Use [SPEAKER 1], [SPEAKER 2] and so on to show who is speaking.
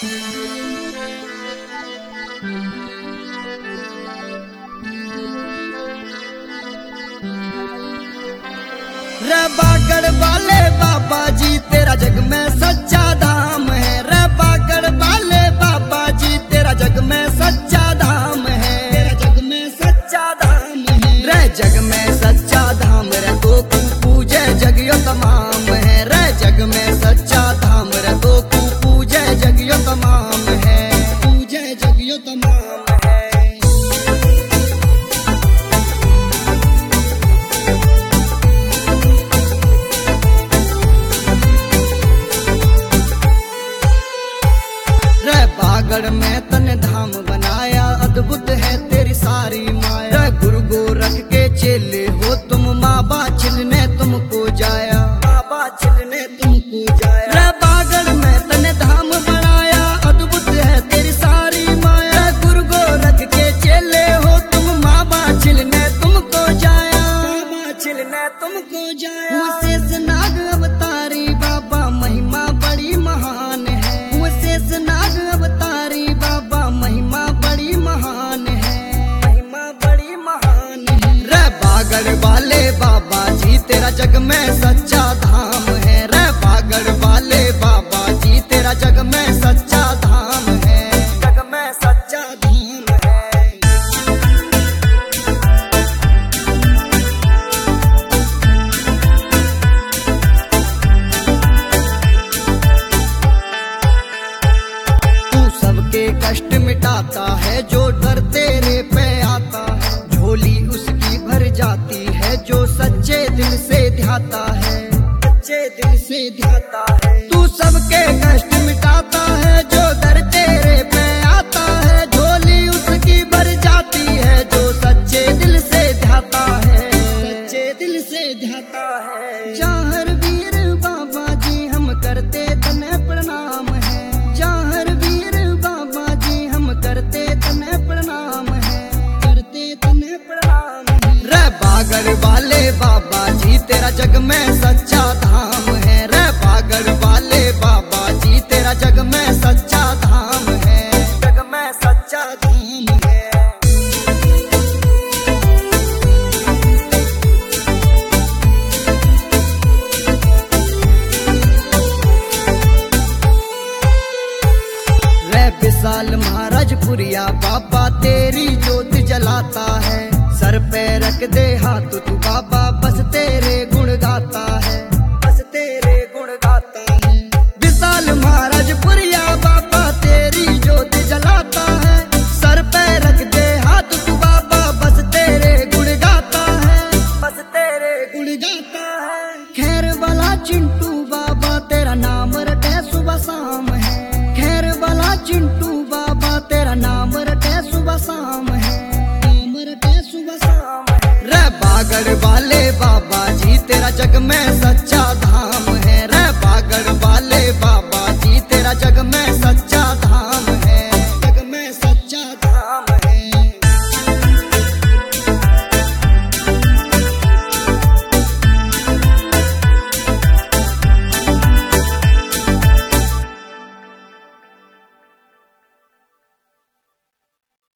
[SPEAKER 1] रे बागड़ वाले बाबा जी तेरा जग में सच्चा धाम है। रे बागड़ वाले बाबा जी तेरा जग में सच्चा धाम है। तेरा जग में सच्चा धाम है। रे जग में सच्चा धाम रे तो तू पूजे जगियो तमाम है। रे जग में सच्चा धाम रे तो तू पूजे जगियो तमाम है। पूजे जगियो तमाम है। बागड़ में तने धाम बनाया अद्भुत है तेरी सारी माया। गुरु गोरख के चेले हो तुम माँ बाछिल ने तुमको जाया। माँ बाछिल ने तुमको जाया। रे बागड़ में तने धाम बनाया अद्भुत है तेरी सारी माया। गुरु गोरख के चेले हो तुम माँ बाछिल ने तुमको जाया। माँ बाछिल ने तुमको जाया। शेष नाग अवतारी बाबा महिमा बड़ी महान है। शेष नाग अवतारी बाबा महिमा बड़ी महान है। महिमा बड़ी महान है। रे बागड़ वाले बाबा जी तेरा जग में सच्चा धाम है। रे बागड़ वाले बाबा जी तेरा जग में सच्चा धाम है। जग में सच्चा धाम है। सबके कष्ट मिटाता है जो डर तेरे पे आता है। झोली उसकी भर जाती है जो सच्चे दिल से ध्याता है। सच्चे दिल से ध्याता है। तू सबके कष्ट मिटाता है जो डर तेरे पे आता है। झोली उसकी भर जाती है जो सच्चे दिल से ध्याता है। सच्चे दिल से ध्याता है। जाहर वीर बाबा जी हम करते तने प्रणाम है। जाहर करते तने प्रणाम है। करते तने प्रणाम है। रे बागड़ वाले बाबा जी तेरा जग में सच्चा धाम है। रे बागड़ वाले बाबा जी तेरा जग में सच्चा धाम है। जग में सच्चा धाम है। विशाल महाराजपुरिया बाबा तेरी ज्योत जलाता है। सर पे रख दे हाथ तू बाबा बस तेरे गुण गाता है। बस तेरे गुण गाता है। विशाल महाराजपुरिया बाबा तेरी ज्योत जलाता है। सर पे रख दे हाथ तू बाबा बस तेरे गुण गाता है। बस तेरे गुण गाता है। खैर वाला चिंटू